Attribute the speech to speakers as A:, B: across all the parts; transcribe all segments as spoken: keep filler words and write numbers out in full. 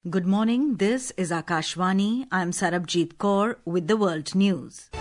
A: Good morning, this is Akashvani. I'm Sarabjit Kaur with the World News.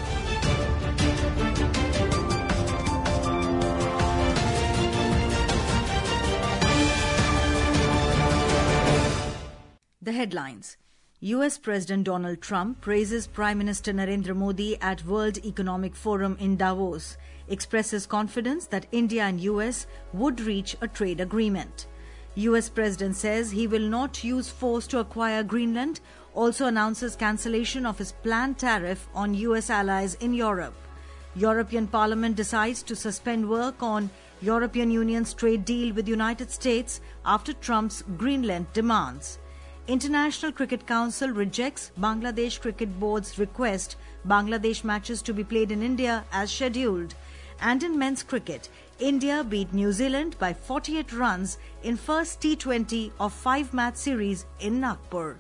A: The headlines. U S President Donald Trump praises Prime Minister Narendra Modi at World Economic Forum in Davos, expresses confidence that India and U S would reach a trade agreement. U S President says he will not use force to acquire Greenland, also announces cancellation of his planned tariff on U S allies in Europe. European Parliament decides to suspend work on European Union's trade deal with United States after Trump's Greenland demands. International Cricket Council rejects Bangladesh Cricket Board's request Bangladesh matches to be played in India as scheduled. And in men's cricket, India beat New Zealand by forty-eight runs in first T twenty of five-match series in Nagpur.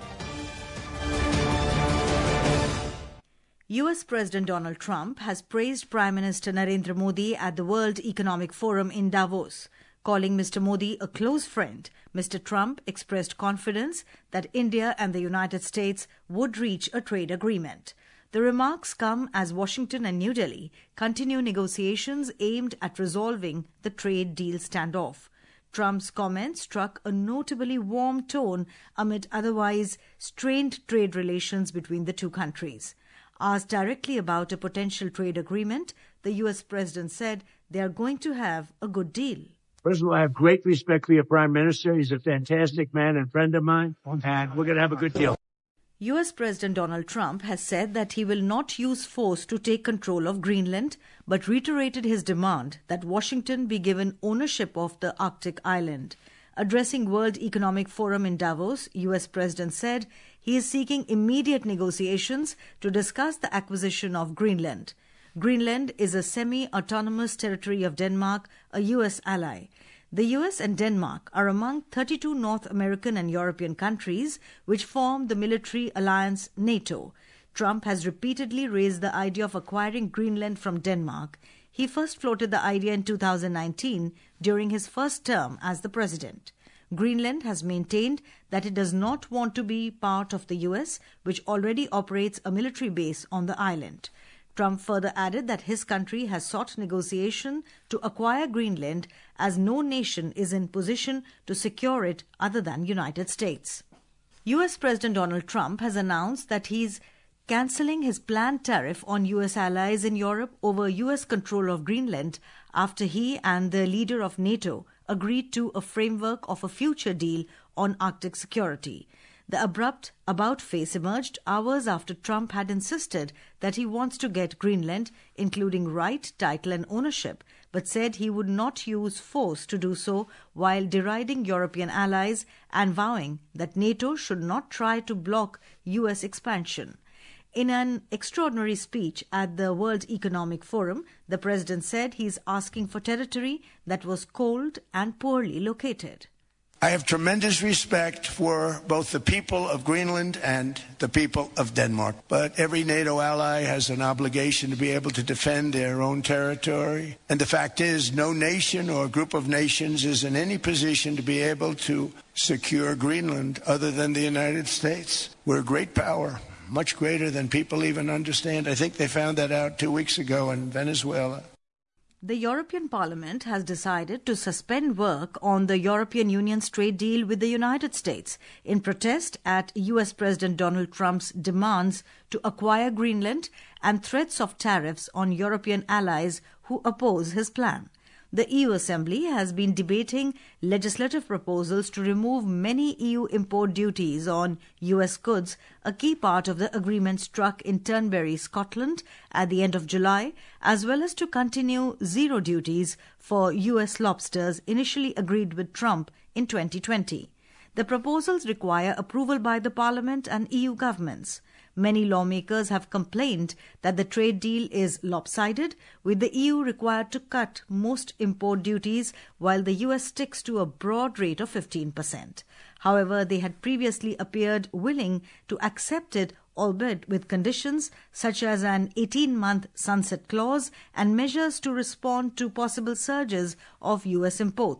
A: U S President Donald Trump has praised Prime Minister Narendra Modi at the World Economic Forum in Davos. Calling Mister Modi a close friend, Mister Trump expressed confidence that India and the United States would reach a trade agreement. The remarks come as Washington and New Delhi continue negotiations aimed at resolving the trade deal standoff. Trump's comments struck a notably warm tone amid otherwise strained trade relations between the two countries. Asked directly about a potential trade agreement, the U S President said they are going to have a good deal.
B: First of all, I have great respect for your Prime Minister. He's a fantastic man and friend of mine, and we're going to have a good deal.
A: U S President Donald Trump has said that he will not use force to take control of Greenland, but reiterated his demand that Washington be given ownership of the Arctic island. Addressing World Economic Forum in Davos, U S President said he is seeking immediate negotiations to discuss the acquisition of Greenland. Greenland is a semi-autonomous territory of Denmark, a U S ally. The U S and Denmark are among thirty-two North American and European countries which form the military alliance NATO. Trump has repeatedly raised the idea of acquiring Greenland from Denmark. He first floated the idea in two thousand nineteen during his first term as the president. Greenland has maintained that it does not want to be part of the U S, which already operates a military base on the island. Trump further added that his country has sought negotiation to acquire Greenland as no nation is in position to secure it other than United States. U S President Donald Trump has announced that he's cancelling his planned tariff on U S allies in Europe over U S control of Greenland after he and the leader of NATO agreed to a framework of a future deal on Arctic security. The abrupt about-face emerged hours after Trump had insisted that he wants to get Greenland, including right, title and ownership, but said he would not use force to do so while deriding European allies and vowing that NATO should not try to block U S expansion. In an extraordinary speech at the World Economic Forum, the president said he is asking for territory that was cold and poorly located.
C: I have tremendous respect for both the people of Greenland and the people of Denmark. But every NATO ally has an obligation to be able to defend their own territory. And the fact is, no nation or group of nations is in any position to be able to secure Greenland other than the United States. We're a great power, much greater than people even understand. I think they found that out two weeks ago in Venezuela.
A: The European Parliament has decided to suspend work on the European Union's trade deal with the United States in protest at U S President Donald Trump's demands to acquire Greenland and threats of tariffs on European allies who oppose his plan. The E U Assembly has been debating legislative proposals to remove many E U import duties on U S goods, a key part of the agreement struck in Turnberry, Scotland at the end of July, as well as to continue zero duties for U S lobsters initially agreed with Trump in twenty twenty. The proposals require approval by the Parliament and E U governments. Many lawmakers have complained that the trade deal is lopsided, with the E U required to cut most import duties while the U S sticks to a broad rate of fifteen percent. However, they had previously appeared willing to accept it, albeit with conditions such as an eighteen-month sunset clause and measures to respond to possible surges of U S imports.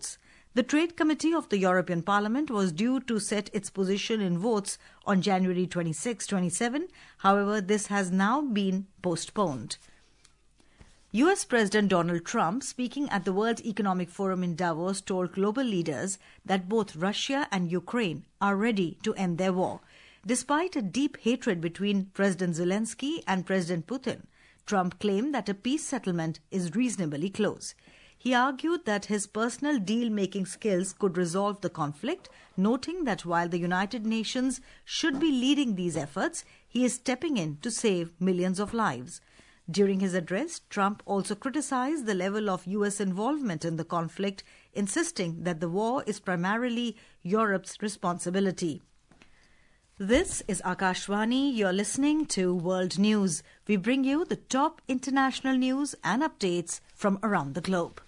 A: The Trade Committee of the European Parliament was due to set its position in votes on January twenty-sixth, twenty-seven. However, this has now been postponed. U S President Donald Trump, speaking at the World Economic Forum in Davos, told global leaders that both Russia and Ukraine are ready to end their war. Despite a deep hatred between President Zelensky and President Putin, Trump claimed that a peace settlement is reasonably close. He argued that his personal deal-making skills could resolve the conflict, noting that while the United Nations should be leading these efforts, he is stepping in to save millions of lives. During his address, Trump also criticized the level of U S involvement in the conflict, insisting that the war is primarily Europe's responsibility. This is Akashvani. You're listening to World News. We bring you the top international news and updates from around the globe.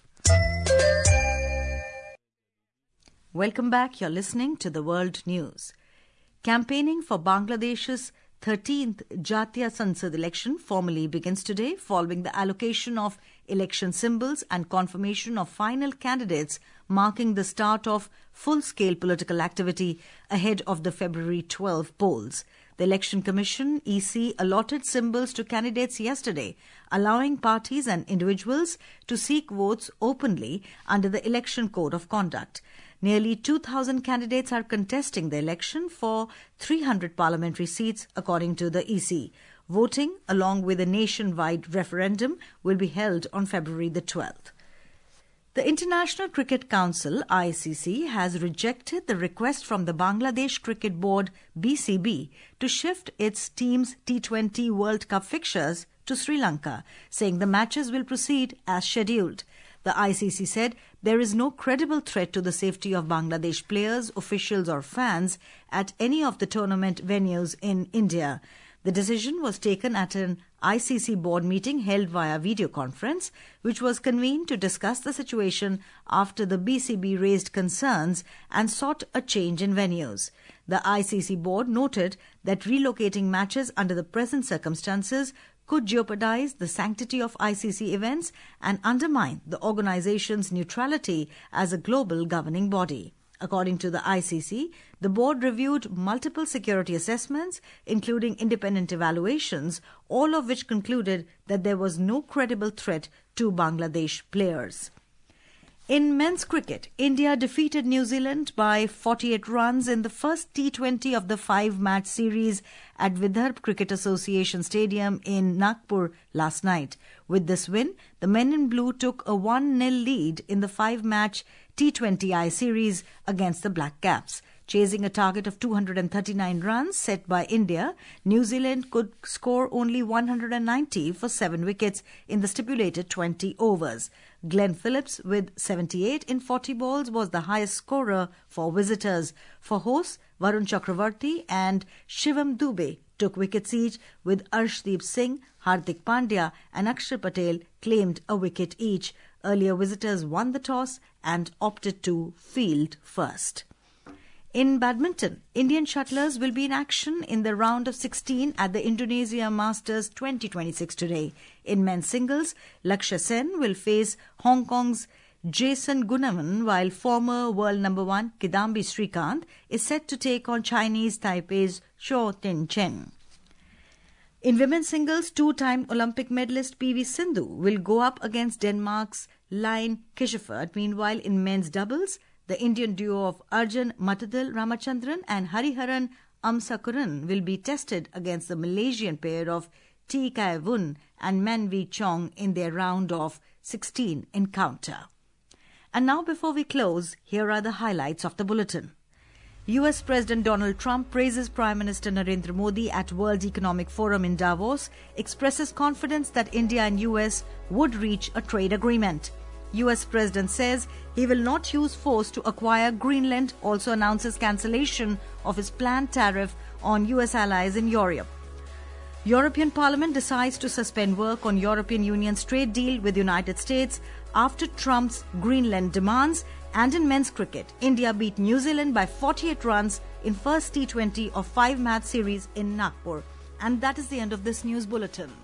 A: Welcome back. You're listening to the World News. Campaigning for Bangladesh's thirteenth Jatiya Sansad election formally begins today following the allocation of election symbols and confirmation of final candidates, marking the start of full-scale political activity ahead of the February twelfth polls. The Election Commission, E C, allotted symbols to candidates yesterday, allowing parties and individuals to seek votes openly under the Election Code of Conduct. Nearly two thousand candidates are contesting the election for three hundred parliamentary seats, according to the E C. Voting, along with a nationwide referendum, will be held on February the twelfth. The International Cricket Council, I C C, has rejected the request from the Bangladesh Cricket Board, B C B, to shift its team's T twenty World Cup fixtures to Sri Lanka, saying the matches will proceed as scheduled. The I C C said there is no credible threat to the safety of Bangladesh players, officials or fans at any of the tournament venues in India. The decision was taken at an I C C board meeting held via video conference, which was convened to discuss the situation after the B C B raised concerns and sought a change in venues. The I C C board noted that relocating matches under the present circumstances could jeopardize the sanctity of I C C events and undermine the organization's neutrality as a global governing body. According to the I C C, the board reviewed multiple security assessments, including independent evaluations, all of which concluded that there was no credible threat to Bangladesh players. In men's cricket, India defeated New Zealand by forty-eight runs in the first T twenty of the five-match series at Vidarbh Cricket Association Stadium in Nagpur last night. With this win, the men in blue took a one nil lead in the five-match T twenty I series against the Black Caps. Chasing a target of two hundred thirty-nine runs set by India, New Zealand could score only one hundred ninety for seven wickets in the stipulated twenty overs. Glenn Phillips, with seventy-eight in forty balls, was the highest scorer for visitors. For hosts, Varun Chakravarti and Shivam Dubey took wickets each, with Arshdeep Singh, Hardik Pandya and Akshar Patel claimed a wicket each. Earlier visitors won the toss and opted to field first. In badminton, Indian shuttlers will be in action in the round of sixteen at the Indonesia Masters twenty twenty-six today. In men's singles, Lakshya Sen will face Hong Kong's Jason Gunawan, while former world number one Kidambi Srikanth is set to take on Chinese Taipei's Zhou Tinchen. In women's singles, two-time Olympic medalist P V Sindhu will go up against Denmark's Line Kishifert. Meanwhile, in men's doubles, the Indian duo of Arjun Matadil Ramachandran and Hariharan Amsakuran will be tested against the Malaysian pair of T. Kai Wun and Man Wee Chong in their round of sixteen encounter. And now, before we close, here are the highlights of the bulletin. U S President Donald Trump praises Prime Minister Narendra Modi at World Economic Forum in Davos, expresses confidence that India and U S would reach a trade agreement. U S President says he will not use force to acquire Greenland, also announces cancellation of his planned tariff on U S allies in Europe. European Parliament decides to suspend work on European Union's trade deal with the United States after Trump's Greenland demands. And in men's cricket, India beat New Zealand by forty-eight runs in first T twenty of five-match series in Nagpur. And that is the end of this news bulletin.